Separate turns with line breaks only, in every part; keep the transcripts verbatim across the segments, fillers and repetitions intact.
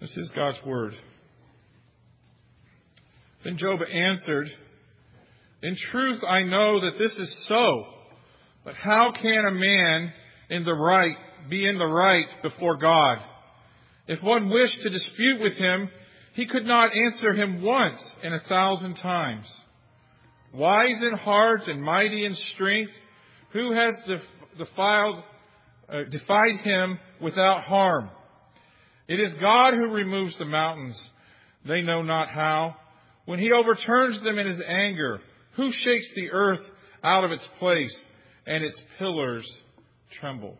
This is God's Word. Then Job answered, "In truth, I know that this is so. But how can a man in the right be in the right before God? If one wished to dispute with him, he could not answer him once in a thousand times. Wise in heart and mighty in strength, who has def- defiled, uh, defied him without harm? It is God who removes the mountains. They know not how. When he overturns them in his anger, who shakes the earth out of its place, and its pillars tremble?"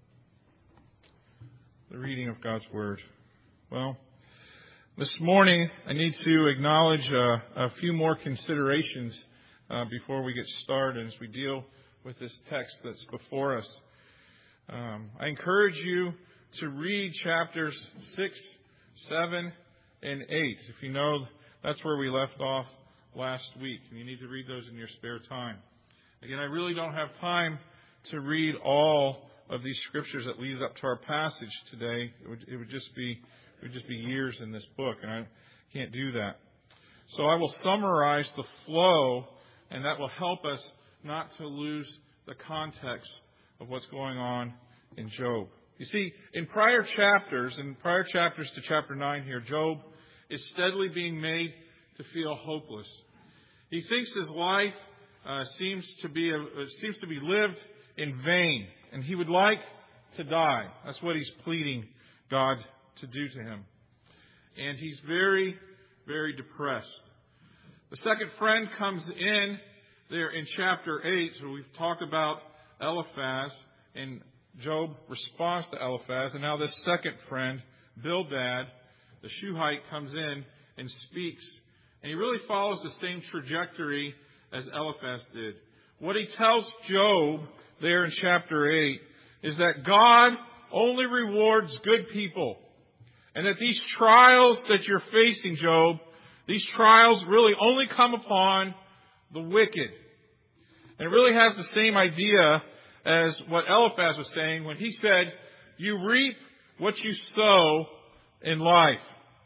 The reading of God's Word. Well, this morning I need to acknowledge uh, a few more considerations uh, before we get started as we deal with this text that's before us. Um, I encourage you to read chapters six, seven, and eight. If you know, that's where we left off last week, and you need to read those in your spare time. Again, I really don't have time to read all of these scriptures that lead up to our passage today. It would, it would just be it would just be years in this book, and I can't do that. So I will summarize the flow, and that will help us not to lose the context of what's going on in Job. You see, in prior chapters, in prior chapters to chapter nine here, Job is steadily being made to feel hopeless. He thinks his life uh, seems to be a, uh, seems to be lived in vain, and he would like to die. That's what he's pleading God to do to him. And he's very, very depressed. The second friend comes in there in chapter eight. So we've talked about Eliphaz, and Job responds to Eliphaz. And now this second friend, Bildad, the Shuhite, comes in and speaks. And he really follows the same trajectory as Eliphaz did. What he tells Job there in chapter eight is that God only rewards good people. And that these trials that you're facing, Job, these trials really only come upon the wicked. And it really has the same idea as what Eliphaz was saying when he said, you reap what you sow in life.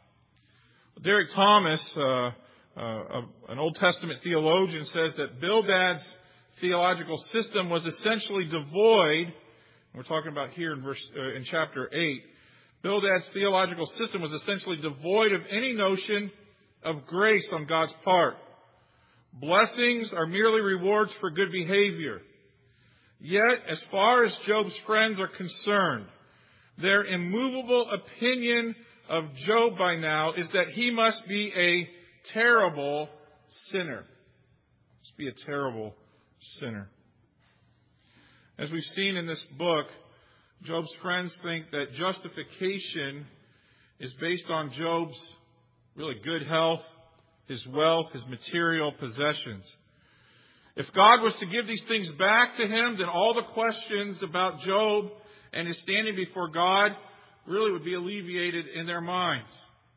Derek Thomas, uh, uh, an Old Testament theologian, says that Bildad's theological system was essentially devoid. We're talking about here in verse uh, in chapter eight. Bildad's theological system was essentially devoid of any notion of grace on God's part. Blessings are merely rewards for good behavior. Yet, as far as Job's friends are concerned, their immovable opinion of Job by now is that he must be a terrible sinner. Must be a terrible sinner. As we've seen in this book, Job's friends think that justification is based on Job's really good health, his wealth, his material possessions. If God was to give these things back to him, then all the questions about Job and his standing before God really would be alleviated in their minds.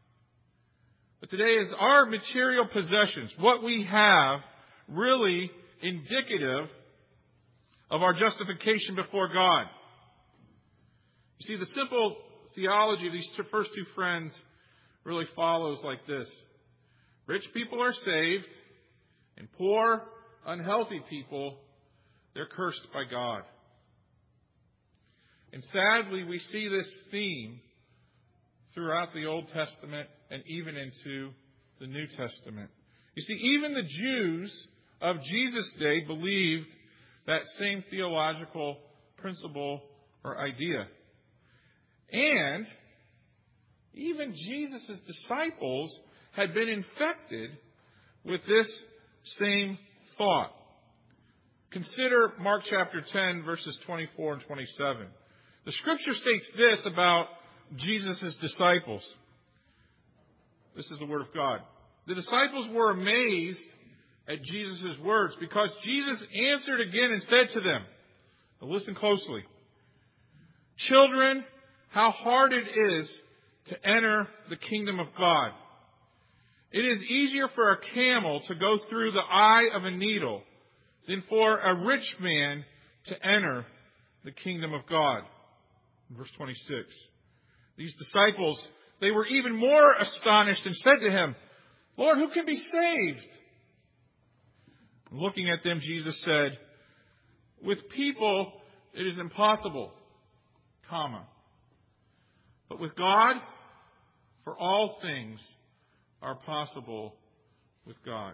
But today, is our material possessions, what we have, really indicative of our justification before God? You see, the simple theology of these first two friends really follows like this. Rich people are saved, and poor, unhealthy people, they're cursed by God. And sadly, we see this theme throughout the Old Testament and even into the New Testament. You see, even the Jews of Jesus' day believed that same theological principle or idea. And even Jesus' disciples had been infected with this same thought. Consider Mark chapter ten, verses twenty-four and twenty-seven. The Scripture states this about Jesus' disciples. This is the Word of God. The disciples were amazed at Jesus' words because Jesus answered again and said to them, now listen closely, children, how hard it is to enter the kingdom of God. It is easier for a camel to go through the eye of a needle than for a rich man to enter the kingdom of God. Verse twenty-six. These disciples, they were even more astonished and said to him, Lord, who can be saved? Looking at them, Jesus said, with people it is impossible, comma. But with God, for all things are possible with God.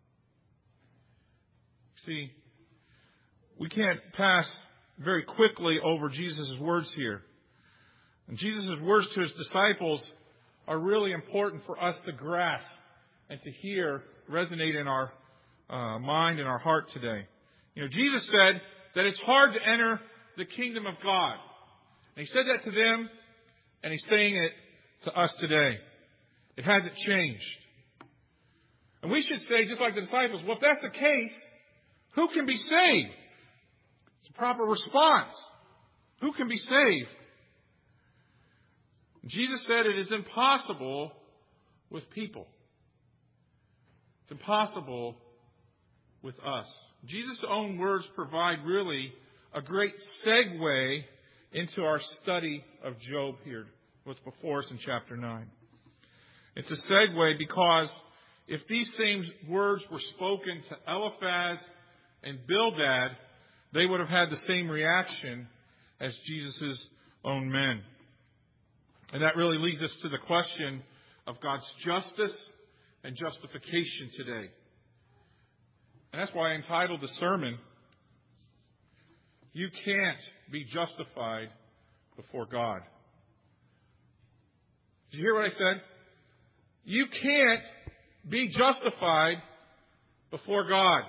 See, we can't pass very quickly over Jesus' words here. And Jesus' words to his disciples are really important for us to grasp and to hear resonate in our uh, mind and our heart today. You know, Jesus said that it's hard to enter the kingdom of God. And he said that to them, and he's saying it to us today. It hasn't changed. And we should say, just like the disciples, well, if that's the case, who can be saved? It's a proper response. Who can be saved? Jesus said it is impossible with people. It's impossible with us. Jesus' own words provide really a great segue into our study of Job here, what's before us in chapter nine. It's a segue because if these same words were spoken to Eliphaz and Bildad, they would have had the same reaction as Jesus' own men. And that really leads us to the question of God's justice and justification today. And that's why I entitled the sermon, You Can't Be Justified Before God. Did you hear what I said? You can't be justified before God.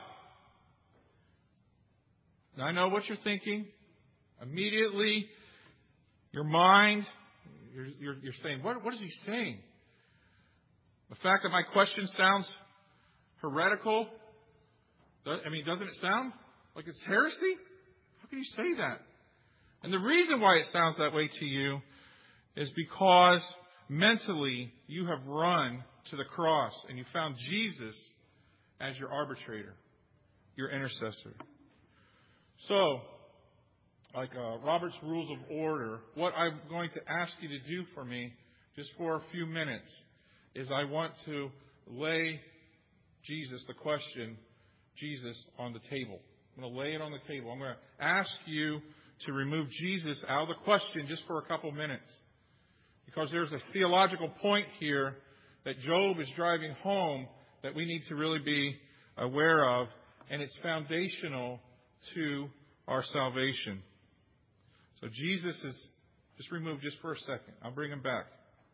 Now I know what you're thinking. Immediately, your mind, you're, you're, you're saying, what, what is he saying? The fact that my question sounds heretical, I mean, doesn't it sound like it's heresy? How can you say that? And the reason why it sounds that way to you is because mentally you have run to the cross and you found Jesus as your arbitrator, your intercessor. So, like uh, Robert's Rules of Order, what I'm going to ask you to do for me, just for a few minutes, is I want to lay Jesus, the question, Jesus, on the table. I'm going to lay it on the table. I'm going to ask you to remove Jesus out of the question just for a couple minutes. Because there's a theological point here that Job is driving home that we need to really be aware of, and it's foundational to our salvation. So Jesus is just removed just for a second. I'll bring him back.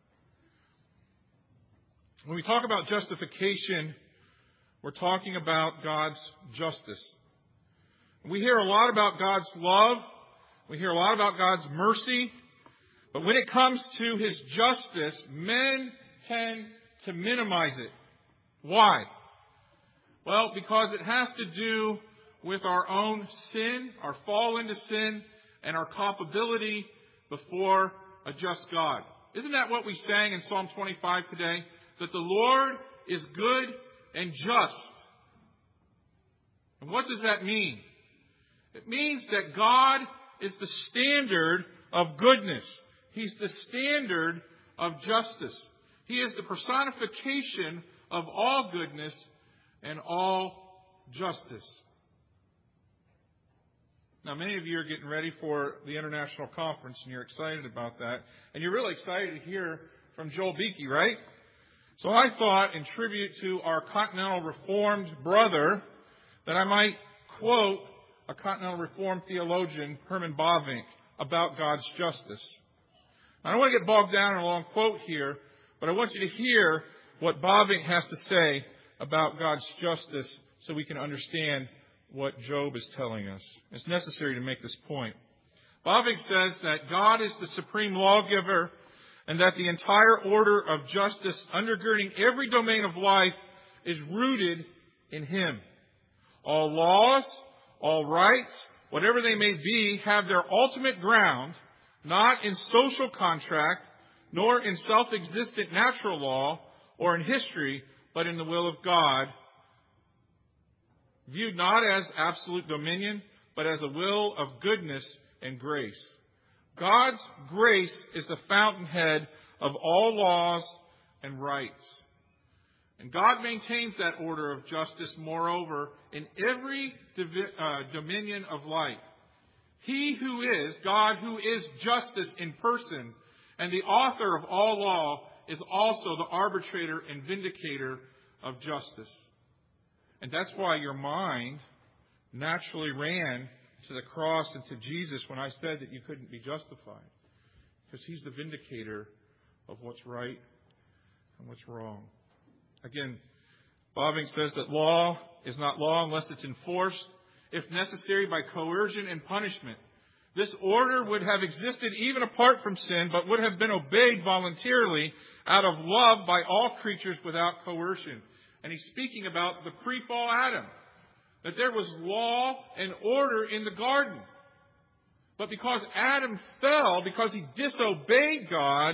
When we talk about justification, we're talking about God's justice. We hear a lot about God's love. We hear a lot about God's mercy. But when it comes to His justice, men tend to minimize it. Why? Well, because it has to do with our own sin, our fall into sin, and our culpability before a just God. Isn't that what we sang in Psalm twenty-five today? That the Lord is good and just. And what does that mean? It means that God is the standard of goodness. He's the standard of justice. He is the personification of all goodness and all justice. Now, many of you are getting ready for the international conference, and you're excited about that. And you're really excited to hear from Joel Beeke, right? So I thought, in tribute to our Continental Reformed brother, that I might quote a Continental Reformed theologian, Herman Bavinck, about God's justice. I don't want to get bogged down in a long quote here, but I want you to hear what Bavinck has to say about God's justice so we can understand what Job is telling us. It's necessary to make this point. Bavinck says that God is the supreme lawgiver and that the entire order of justice undergirding every domain of life is rooted in Him. All laws, all rights, whatever they may be, have their ultimate ground not in social contract, nor in self-existent natural law or in history, but in the will of God, viewed not as absolute dominion, but as a will of goodness and grace. God's grace is the fountainhead of all laws and rights. And God maintains that order of justice, moreover, in every divi- uh, dominion of life. He who is, God who is justice in person, and the author of all law, is also the arbitrator and vindicator of justice. And that's why your mind naturally ran to the cross and to Jesus when I said that you couldn't be justified. Because He's the vindicator of what's right and what's wrong. Again, Bavinck says that law is not law unless it's enforced, if necessary, by coercion and punishment. This order would have existed even apart from sin, but would have been obeyed voluntarily out of love by all creatures without coercion. And he's speaking about the pre-fall Adam, that there was law and order in the garden. But because Adam fell, because he disobeyed God,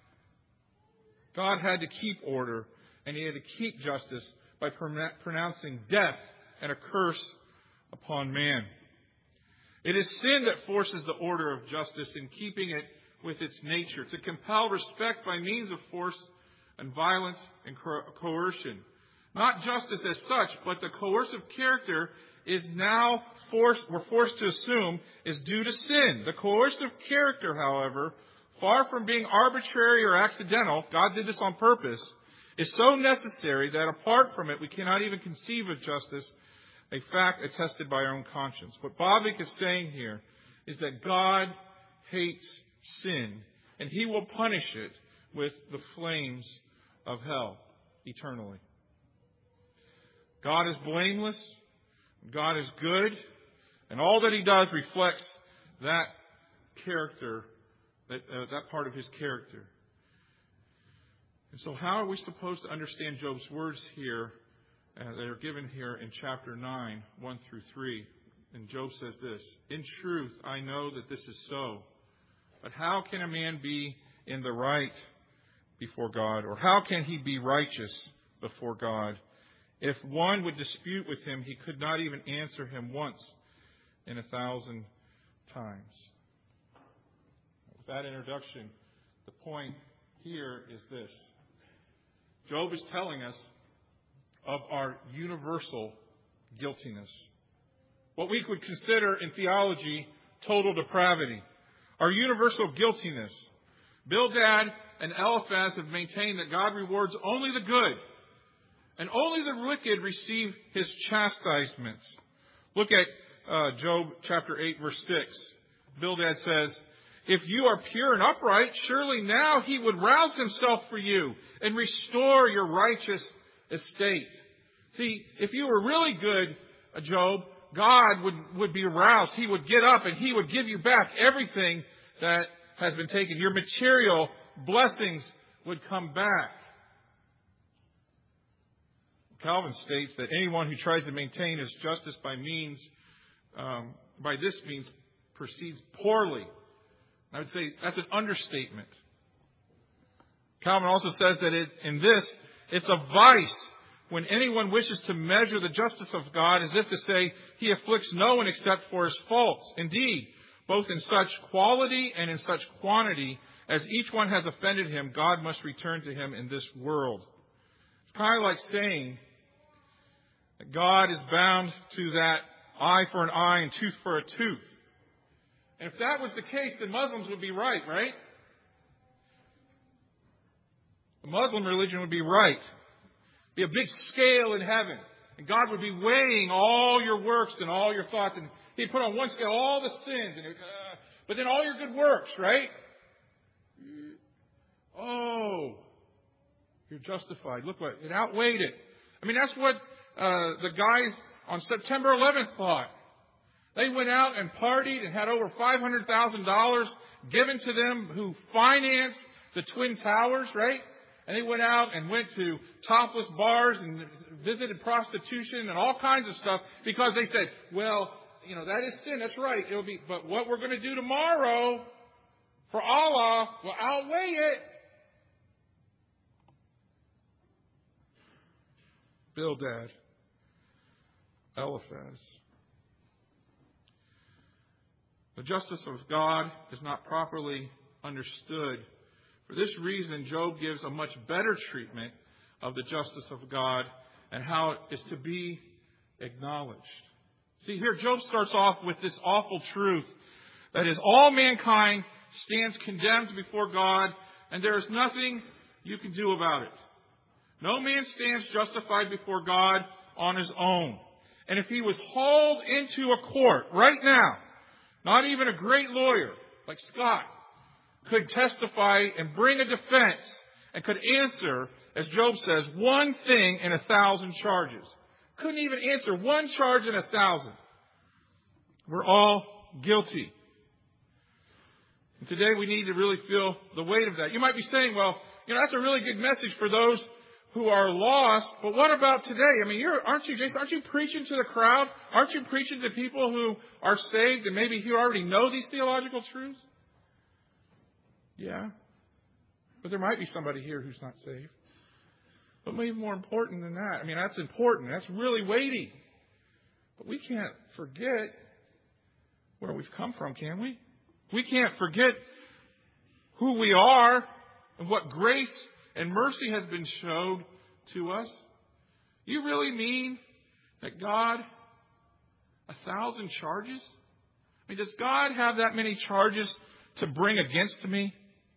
God had to keep order, and He had to keep justice by pronouncing death and a curse upon man. It is sin that forces the order of justice in keeping it with its nature, to compel respect by means of force and violence and coercion. Not justice as such, but the coercive character is now forced, we're forced to assume, is due to sin. The coercive character, however, far from being arbitrary or accidental, God did this on purpose, is so necessary that apart from it, we cannot even conceive of justice, a fact attested by our own conscience. What Bavinck is saying here is that God hates sin, and He will punish it with the flames of hell eternally. God is blameless, God is good, and all that He does reflects that character, that, uh, that part of His character. And so how are we supposed to understand Job's words here uh, that are given here in chapter nine, one through three? And Job says this, "In truth, I know that this is so. But how can a man be in the right before God? Or how can he be righteous before God? If one would dispute with him, he could not even answer him once in a thousand times." With that introduction, the point here is this. Job is telling us of our universal guiltiness. What we would consider in theology total depravity. Our universal guiltiness. Bildad and Eliphaz have maintained that God rewards only the good, and only the wicked receive His chastisements. Look at uh, Job chapter eight, verse six. Bildad says, "If you are pure and upright, surely now He would rouse Himself for you and restore your righteous estate." See, if you were really good, uh, Job, God would, would be aroused. He would get up and He would give you back everything that has been taken. Your material blessings would come back. Calvin states that anyone who tries to maintain his justice by means, um, by this means, proceeds poorly. I would say that's an understatement. Calvin also says that it, in this, it's a vice when anyone wishes to measure the justice of God as if to say He afflicts no one except for his faults. Indeed, both in such quality and in such quantity as each one has offended Him, God must return to him in this world. It's kind of like saying that God is bound to that eye for an eye and tooth for a tooth. And if that was the case, then Muslims would be right, right? The Muslim religion would be right. Be a big scale in heaven. And God would be weighing all your works and all your thoughts. And He'd put on one scale all the sins. And it, uh, but then all your good works, right? Oh, you're justified. Look what, it outweighed it. I mean, that's what uh, the guys on September eleventh thought. They went out and partied and had over five hundred thousand dollars given to them who financed the Twin Towers, right? And they went out and went to topless bars and visited prostitution and all kinds of stuff because they said, well, you know, that is sin. That's right. It'll be, but what we're going to do tomorrow for Allah will outweigh it. Bildad, Eliphaz. The justice of God is not properly understood For this reason, Job gives a much better treatment of the justice of God and how it is to be acknowledged. See, here Job starts off with this awful truth that is, all mankind stands condemned before God, and there is nothing you can do about it. No man stands justified before God on his own. And if he was hauled into a court right now, not even a great lawyer like Scott could testify and bring a defense and could answer, as Job says, one thing in a thousand charges. Couldn't even answer one charge in a thousand. We're all guilty. And today we need to really feel the weight of that. You might be saying, well, you know, that's a really good message for those who are lost, but what about today? I mean, you're, aren't you, Jason, aren't you preaching to the crowd? Aren't you preaching to people who are saved and maybe who already know these theological truths? Yeah. But there might be somebody here who's not saved. But maybe more important than that, I mean, that's important. That's really weighty. But we can't forget where we've come from, can we? We can't forget who we are and what grace and mercy has been showed to us. You really mean that God, a thousand charges? I mean, does God have that many charges to bring against me?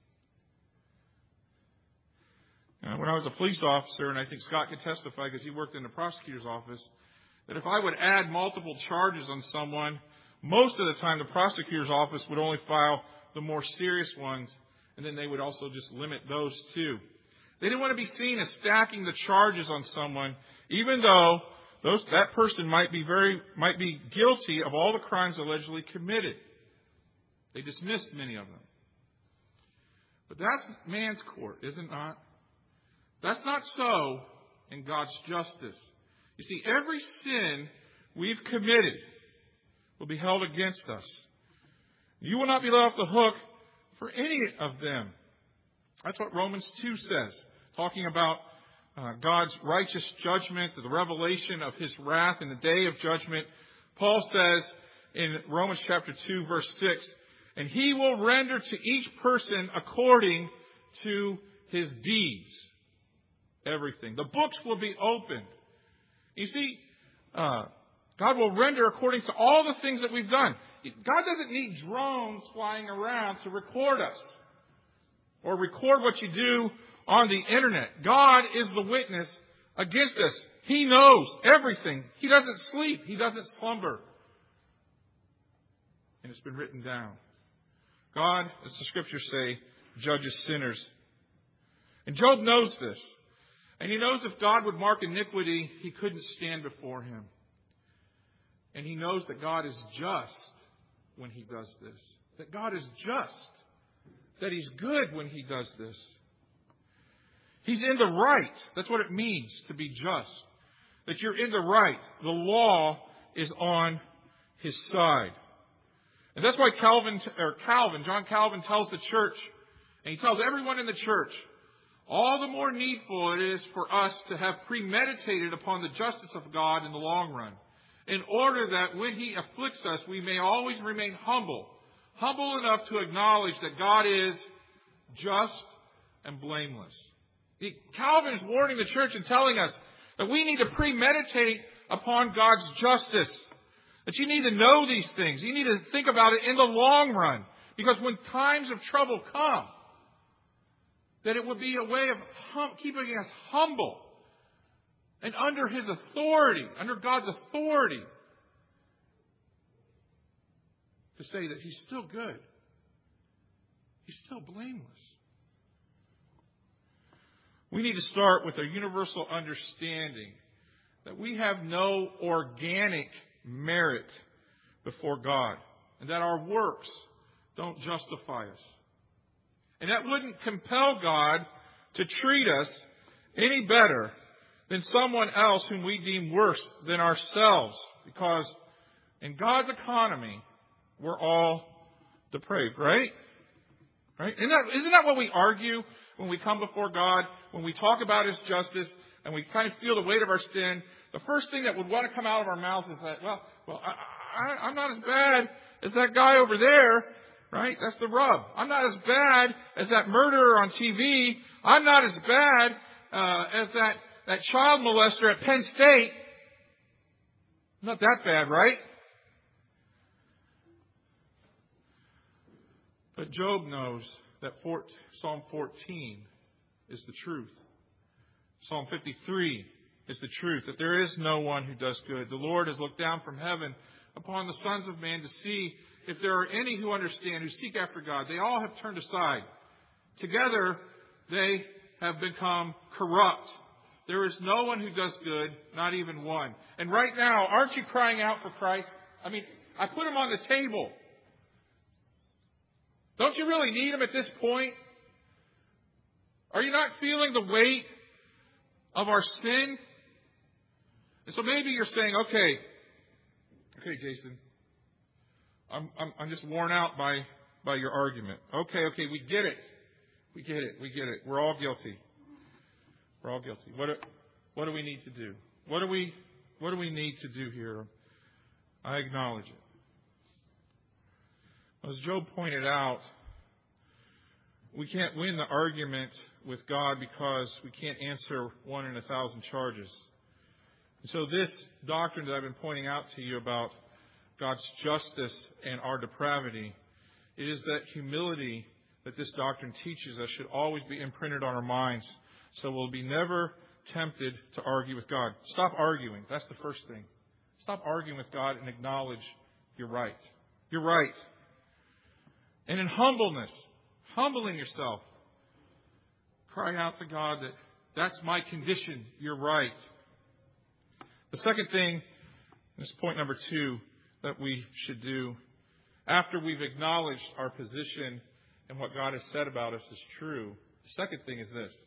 Uh, when I was a police officer, and I think Scott could testify because he worked in the prosecutor's office, that if I would add multiple charges on someone, most of the time the prosecutor's office would only file the more serious ones, and then they would also just limit those too. They didn't want to be seen as stacking the charges on someone, even though those, that person might be very might be guilty of all the crimes allegedly committed. They dismissed many of them. But that's man's court, is it not? That's not so in God's justice. You see, every sin we've committed will be held against us. You will not be let off the hook for any of them. That's what Romans two says, talking about uh, God's righteous judgment, the revelation of His wrath in the day of judgment. Paul says in Romans chapter two, verse six, and He will render to each person according to his deeds. Everything. The books will be opened. You see, uh, God will render according to all the things that we've done. God doesn't need drones flying around to record us or record what you do on the internet. God is the witness against us. He knows everything. He doesn't sleep. He doesn't slumber. And it's been written down. God, as the scriptures say, judges sinners. And Job knows this. And he knows if God would mark iniquity, he couldn't stand before Him. And he knows that God is just when He does this. That God is just. That He's good when He does this. He's in the right. That's what it means to be just. That you're in the right. The law is on His side. And that's why Calvin, or Calvin, John Calvin tells the church, and he tells everyone in the church, all the more needful it is for us to have premeditated upon the justice of God in the long run, in order that when He afflicts us, we may always remain humble, humble enough to acknowledge that God is just and blameless. He, Calvin is warning the church and telling us that we need to premeditate upon God's justice, that you need to know these things. You need to think about it in the long run, because when times of trouble come, that it would be a way of hum, keeping us humble and under His authority, under God's authority, to say that He's still good. He's still blameless. We need to start with a universal understanding that we have no organic merit before God, and that our works don't justify us. And that wouldn't compel God to treat us any better than someone else whom we deem worse than ourselves. Because in God's economy, we're all depraved, right? Right? Isn't that, isn't that what we argue when we come before God, when we talk about His justice, and we kind of feel the weight of our sin? The first thing that would want to come out of our mouths is that, well, well, I, I, I'm not as bad as that guy over there. Right? That's the rub. I'm not as bad as that murderer on T V. I'm not as bad uh, as that, that child molester at Penn State. Not that bad, right? But Job knows that Psalm fourteen is the truth. Psalm fifty-three is the truth, that there is no one who does good. The Lord has looked down from heaven upon the sons of man to see if there are any who understand, who seek after God. They all have turned aside. Together, they have become corrupt. There is no one who does good, not even one. And right now, aren't you crying out for Christ? I mean, I put him on the table. Don't you really need him at this point? Are you not feeling the weight of our sin? And so maybe you're saying, okay, okay, Jason, I'm, I'm, I'm just worn out by, by your argument. Okay, okay, we get it. We get it. We get it. We're all guilty. We're all guilty. What do, what do we need to do? What do we, what do we need to do here? I acknowledge it. As Job pointed out, we can't win the argument with God because we can't answer one in a thousand charges. And so this doctrine that I've been pointing out to you about God's justice and our depravity, it is that humility that this doctrine teaches us should always be imprinted on our minds, so we'll be never tempted to argue with God. Stop arguing. That's the first thing. Stop arguing with God and acknowledge you're right. You're right. And in humbleness, humbling yourself, cry out to God that that's my condition. You're right. The second thing, this is point number two, that we should do after we've acknowledged our position and what God has said about us is true. The second thing is this.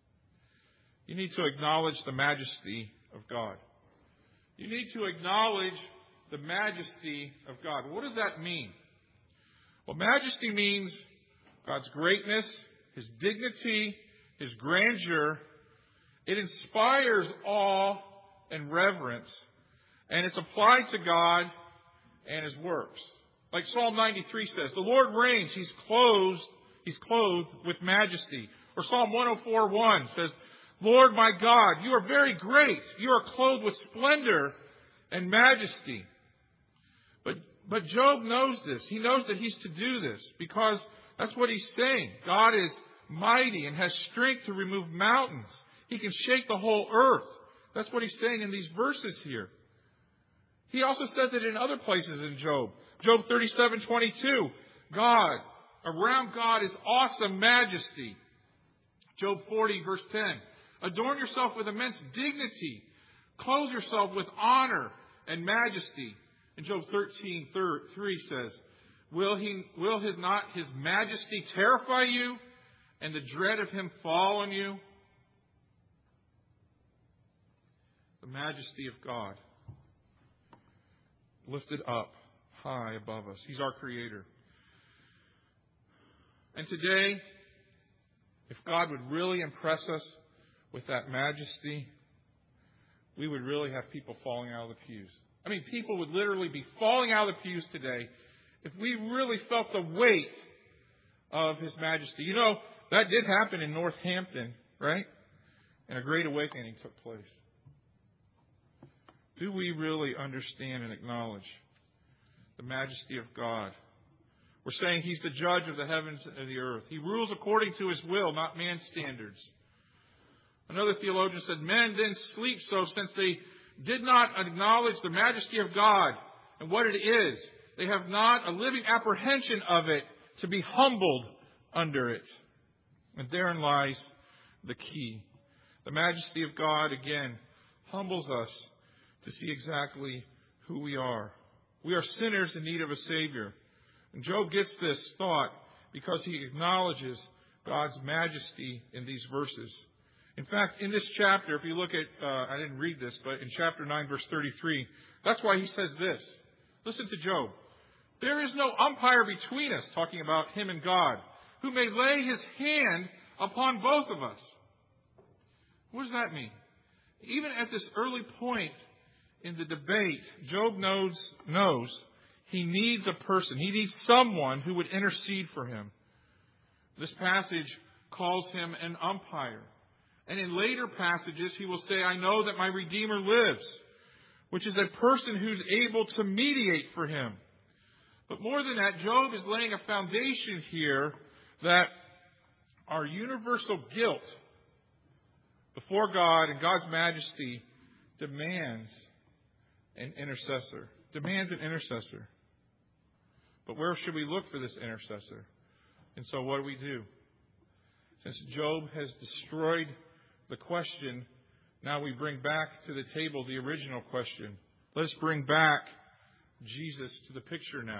You need to acknowledge the majesty of God. You need to acknowledge the majesty of God. What does that mean? Well, majesty means God's greatness, His dignity, His grandeur. It inspires awe and reverence, and it's applied to God and His works. Like Psalm ninety-three says, the Lord reigns, He's clothed, He's clothed with majesty. Or Psalm one oh four one says, Lord my God, you are very great. You are clothed with splendor and majesty. But, but Job knows this. He knows that he's to do this because that's what he's saying. God is mighty and has strength to remove mountains. He can shake the whole earth. That's what he's saying in these verses here. He also says it in other places in Job. Job thirty-seven twenty-two. God, around God is awesome majesty. Job forty verse ten. Adorn yourself with immense dignity. Clothe yourself with honor and majesty. And Job thirteen three says, Will he, will his not his majesty terrify you, and the dread of him fall on you? The majesty of God, lifted up high above us. He's our Creator. And today, if God would really impress us with that majesty, we would really have people falling out of the pews. I mean, people would literally be falling out of the pews today if we really felt the weight of His majesty. You know, that did happen in Northampton, right? And a great awakening took place. Do we really understand and acknowledge the majesty of God? We're saying He's the judge of the heavens and the earth. He rules according to His will, not man's standards. Another theologian said, men then sleep so since they did not acknowledge the majesty of God and what it is. They have not a living apprehension of it to be humbled under it. And therein lies the key. The majesty of God, again, humbles us to see exactly who we are. We are sinners in need of a Savior. And Job gets this thought because he acknowledges God's majesty in these verses. In fact, in this chapter, if you look at, uh, I didn't read this, but in chapter nine, verse thirty-three, that's why he says this. Listen to Job. There is no umpire between us, talking about him and God, who may lay his hand upon both of us. What does that mean? Even at this early point in the debate, Job knows, knows He needs a person. He needs someone who would intercede for him. This passage calls him an umpire. And in later passages, he will say, I know that my Redeemer lives, which is a person who's able to mediate for him. But more than that, Job is laying a foundation here that our universal guilt before God and God's majesty demands an intercessor. Demands an intercessor. But where should we look for this intercessor? And so what do we do? Since Job has destroyed the question, now we bring back to the table the original question. Let's bring back Jesus to the picture now.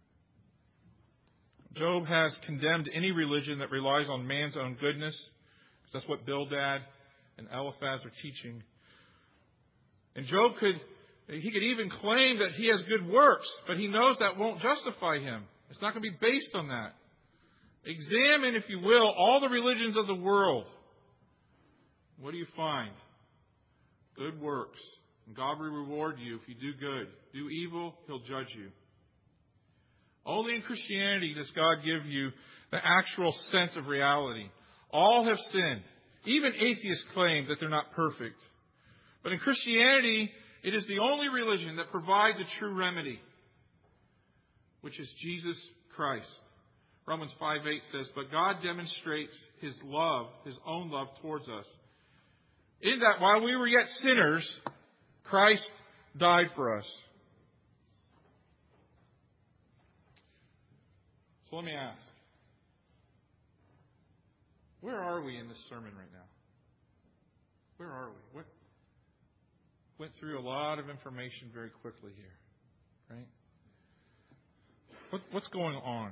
Job has condemned any religion that relies on man's own goodness, because that's what Bildad and Eliphaz are teaching. And Job could, he could even claim that he has good works, but he knows that won't justify him. It's not going to be based on that. Examine, if you will, all the religions of the world. What do you find? Good works. And God will reward you if you do good. Do evil, He'll judge you. Only in Christianity does God give you the actual sense of reality. All have sinned. Even atheists claim that they're not perfect. But in Christianity, it is the only religion that provides a true remedy, which is Jesus Christ. Romans five eight says, but God demonstrates His love, His own love towards us, in that while we were yet sinners, Christ died for us. So let me ask, where are we in this sermon right now? Where are we? What went through a lot of information very quickly here, right? What, what's going on?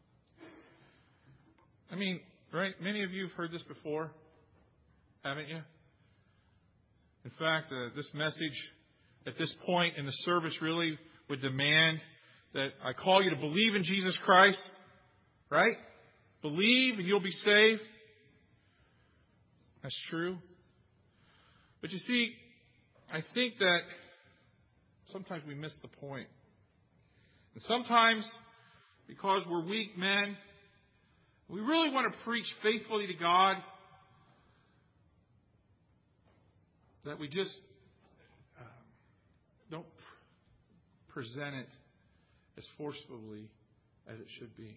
I mean, right? Many of you have heard this before, haven't you? In fact, uh, this message at this point in the service really would demand that I call you to believe in Jesus Christ, right? Believe and you'll be saved. That's true. But you see, I think that sometimes we miss the point. And sometimes, because we're weak men, we really want to preach faithfully to God, that we just uh, don't pr- present it as forcefully as it should be.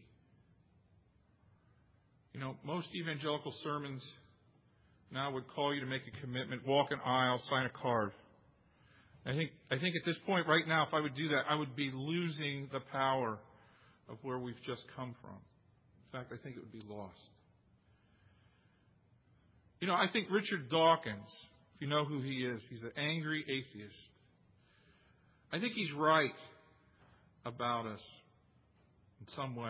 You know, most evangelical sermons now would call you to make a commitment, walk an aisle, sign a card. I think I think at this point right now, if I would do that, I would be losing the power of where we've just come from. In fact, I think it would be lost. You know, I think Richard Dawkins, if you know who he is, he's an angry atheist. I think he's right about us in some way.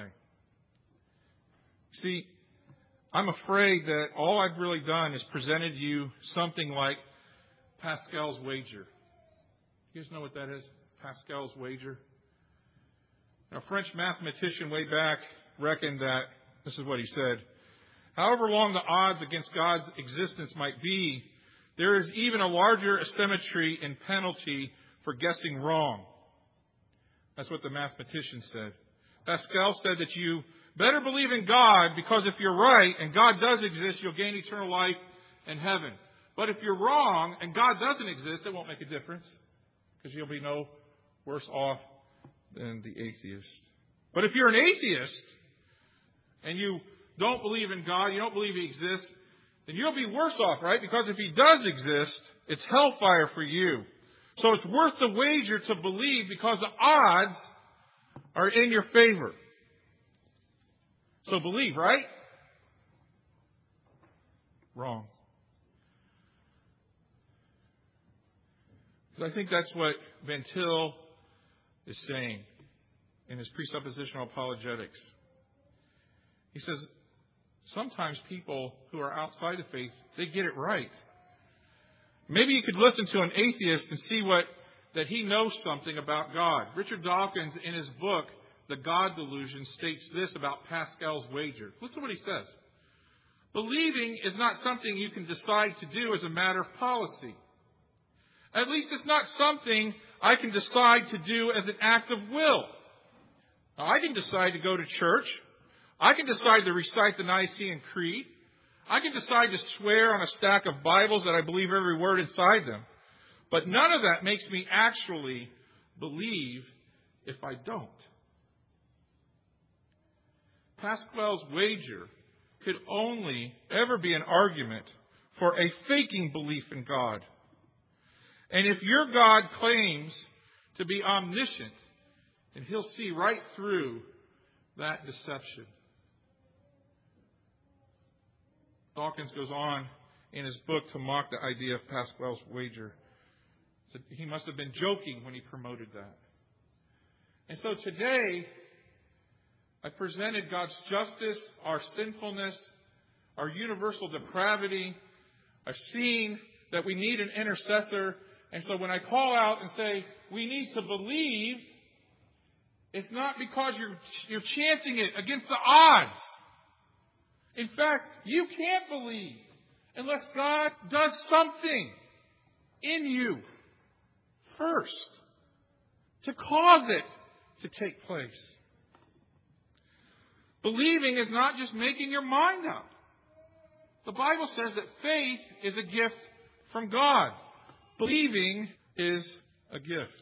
See, I'm afraid that all I've really done is presented you something like Pascal's wager. You guys know what that is? Pascal's wager? Now, a French mathematician way back reckoned that, this is what he said, however long the odds against God's existence might be, there is even a larger asymmetry and penalty for guessing wrong. That's what the mathematician said. Pascal said that you better believe in God, because if you're right and God does exist, you'll gain eternal life and heaven. But if you're wrong and God doesn't exist, it won't make a difference, because you'll be no worse off than the atheist. But if you're an atheist and you don't believe in God, you don't believe He exists, then you'll be worse off, right? Because if He does exist, it's hellfire for you. So it's worth the wager to believe, because the odds are in your favor. So believe, right? Wrong. Because I think that's what Van Til is saying in his presuppositional apologetics. He says, sometimes people who are outside the faith, they get it right. Maybe you could listen to an atheist and see what that he knows something about God. Richard Dawkins, in his book, The God Delusion, states this about Pascal's wager. Listen to what he says. Believing is not something you can decide to do as a matter of policy. At least it's not something I can decide to do as an act of will. Now, I can decide to go to church. I can decide to recite the Nicene Creed. I can decide to swear on a stack of Bibles that I believe every word inside them. But none of that makes me actually believe if I don't. Pasquale's wager could only ever be an argument for a faking belief in God. And if your God claims to be omniscient, then He'll see right through that deception. Dawkins goes on in his book to mock the idea of Pasquale's wager. So he must have been joking when he promoted that. And so today, I presented God's justice, our sinfulness, our universal depravity. I've seen that we need an intercessor. And so when I call out and say, we need to believe, it's not because you're, you're chancing it against the odds. In fact, you can't believe unless God does something in you first to cause it to take place. Believing is not just making your mind up. The Bible says that faith is a gift from God. Believing is a gift.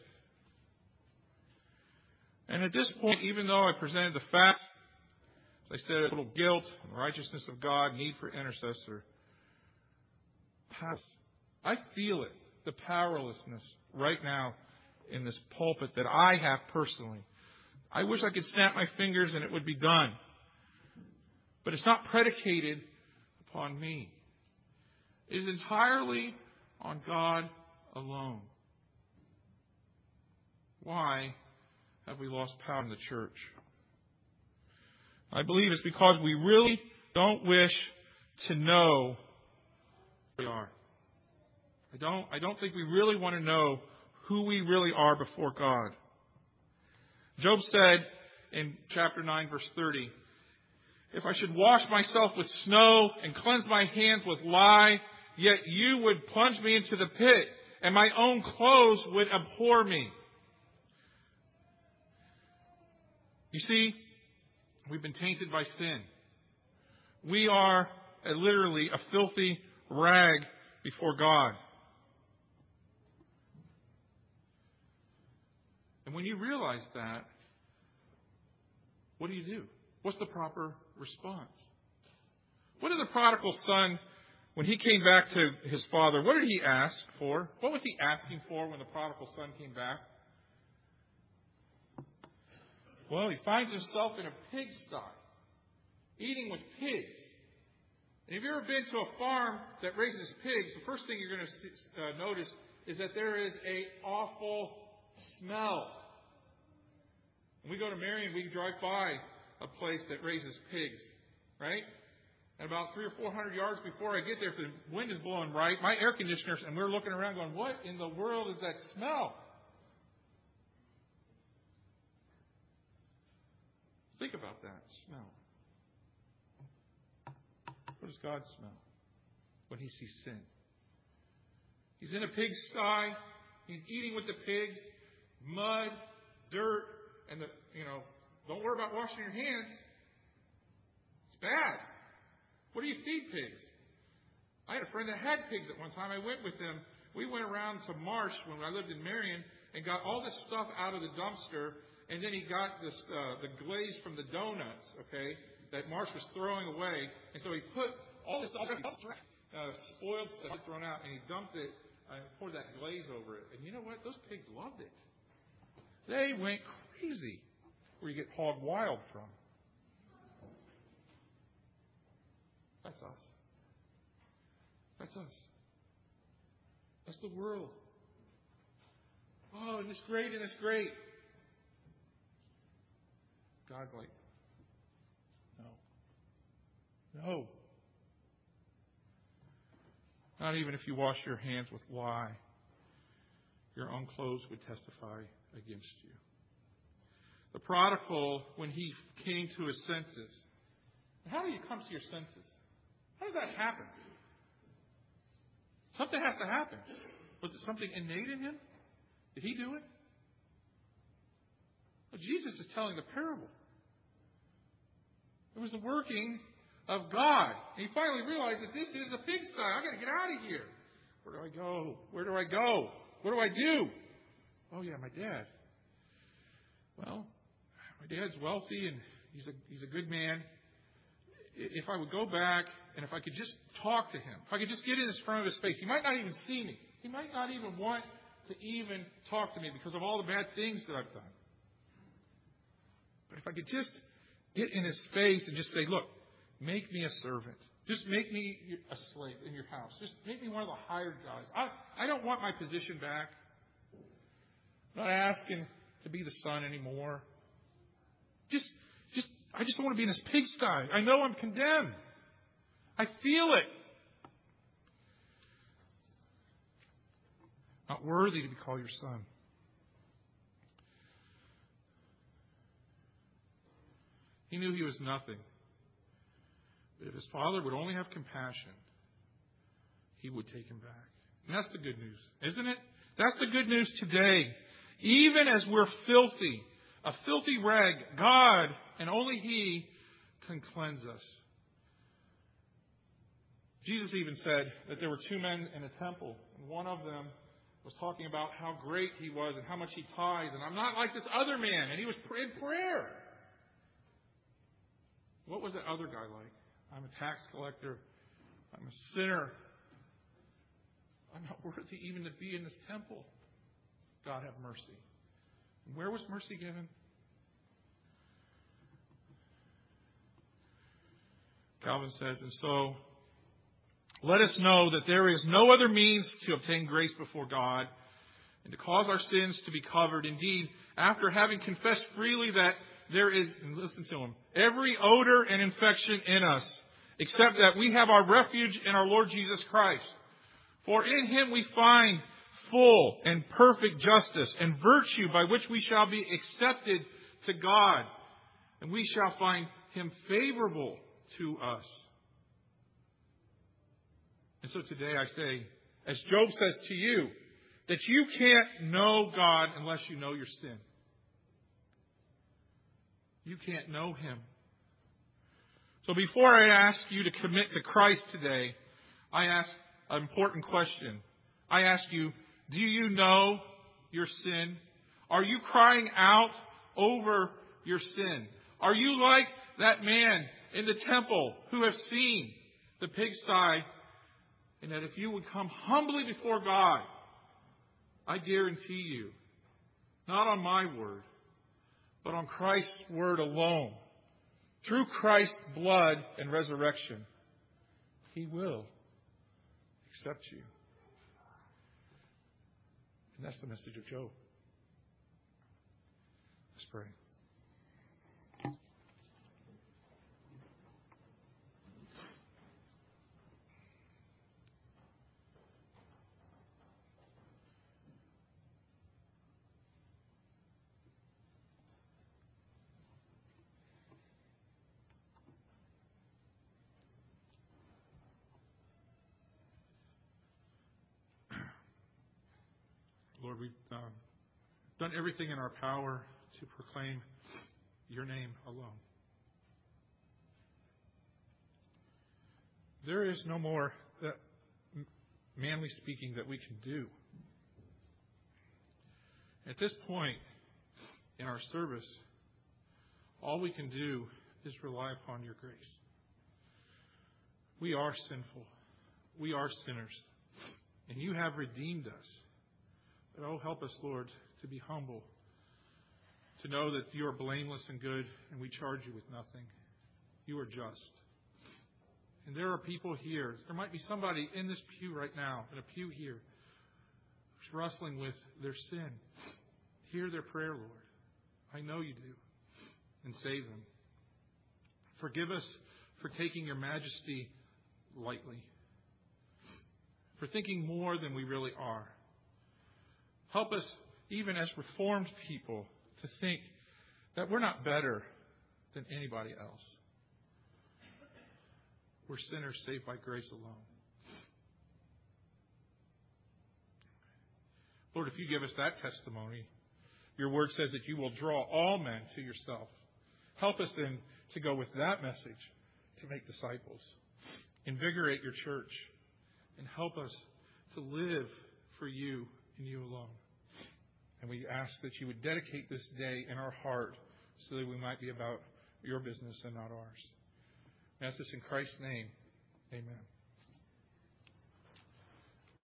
And at this point, even though I presented the facts, as I said, a little guilt, righteousness of God, need for intercessor, I feel it, the powerlessness right now in this pulpit that I have personally. I wish I could snap my fingers and it would be done. But it's not predicated upon me. It is entirely on God alone. Why have we lost power in the church? I believe it's because we really don't wish to know who we are. I don't, I don't think we really want to know who we really are before God. Job said in chapter nine, verse thirty, if I should wash myself with snow and cleanse my hands with lye, yet you would plunge me into the pit, and my own clothes would abhor me. You see, we've been tainted by sin. We are a, literally a filthy rag before God. And when you realize that, what do you do? What's the proper response? What did the prodigal son, when he came back to his father, what did he ask for? What was he asking for when the prodigal son came back? Well, he finds himself in a pigsty, eating with pigs. And if you've ever been to a farm that raises pigs, the first thing you're going to uh, notice is that there is an awful smell. When we go to Marion, we drive by a place that raises pigs, right? And about three or four hundred yards before I get there, if the wind is blowing right, my air conditioners, and we're looking around going, what in the world is that smell? Think about that smell. What does God smell when He sees sin? He's in a pigsty. He's eating with the pigs, mud, dirt, and the, you know, don't worry about washing your hands. It's bad. What do you feed pigs? I had a friend that had pigs at one time. I went with him. We went around to Marsh when I lived in Marion and got all this stuff out of the dumpster. And then he got this, uh, the glaze from the donuts, okay, that Marsh was throwing away. And so he put all this stuff, uh, spoiled stuff thrown out, and he dumped it and poured that glaze over it. And you know what? Those pigs loved it. They went crazy. Where you get hog wild from. That's us. That's us. That's the world. Oh, and it's great, and it's great. God's like, no. No. Not even if you wash your hands with lye, your own clothes would testify against you. The prodigal, when he came to his senses, how do you come to your senses? How does that happen? Something has to happen. Was it something innate in him? Did he do it? Well, Jesus is telling the parable. It was the working of God. And he finally realized that this is a pigsty. I've got to get out of here. Where do I go? Where do I go? What do I do? Oh, yeah, my dad. Well, my dad's wealthy and he's a, he's a good man. If I would go back and if I could just talk to him, if I could just get in his front of his face, he might not even see me. He might not even want to even talk to me because of all the bad things that I've done. But if I could just get in his face and just say, look, make me a servant. Just make me a slave in your house. Just make me one of the hired guys. I, I don't want my position back. I'm not asking to be the son anymore. Just, just, I just don't want to be in this pigsty. I know I'm condemned. I feel it. Not worthy to be called your son. He knew he was nothing. But if his father would only have compassion, he would take him back. And that's the good news, isn't it? That's the good news today. Even as we're filthy, a filthy rag, God and only He can cleanse us. Jesus even said that there were two men in a temple, and one of them was talking about how great he was and how much he tithed, and I'm not like this other man, and he was in prayer. What was that other guy like? I'm a tax collector. I'm a sinner. I'm not worthy even to be in this temple. God have mercy. And where was mercy given? Calvin says, and so let us know that there is no other means to obtain grace before God and to cause our sins to be covered. Indeed, after having confessed freely that there is, and listen to him, every odor and infection in us, except that we have our refuge in our Lord Jesus Christ. For in Him we find full and perfect justice and virtue by which we shall be accepted to God, and we shall find Him favorable to us. And so today I say, as Job says to you, that you can't know God unless you know your sin. You can't know Him. So before I ask you to commit to Christ today, I ask an important question. I ask you, do you know your sin? Are you crying out over your sin? Are you like that man in the temple who has seen the pigsty, and that if you would come humbly before God, I guarantee you, not on my word, but on Christ's word alone, through Christ's blood and resurrection, He will accept you. And that's the message of Job. Let's pray. Lord, we've um, done everything in our power to proclaim Your name alone. There is no more that manly speaking that we can do. At this point in our service, all we can do is rely upon Your grace. We are sinful. We are sinners. And You have redeemed us. But oh, help us, Lord, to be humble, to know that You are blameless and good, and we charge You with nothing. You are just. And there are people here. There might be somebody in this pew right now, in a pew here, who's wrestling with their sin. Hear their prayer, Lord. I know You do. And save them. Forgive us for taking Your majesty lightly, for thinking more than we really are. Help us, even as Reformed people, to think that we're not better than anybody else. We're sinners saved by grace alone. Lord, if You give us that testimony, Your word says that you will draw all men to yourself. Help us then to go with that message to make disciples. Invigorate your church and help us to live for you and you alone. And we ask that you would dedicate this day in our heart so that we might be about your business and not ours. I ask this in Christ's name. Amen.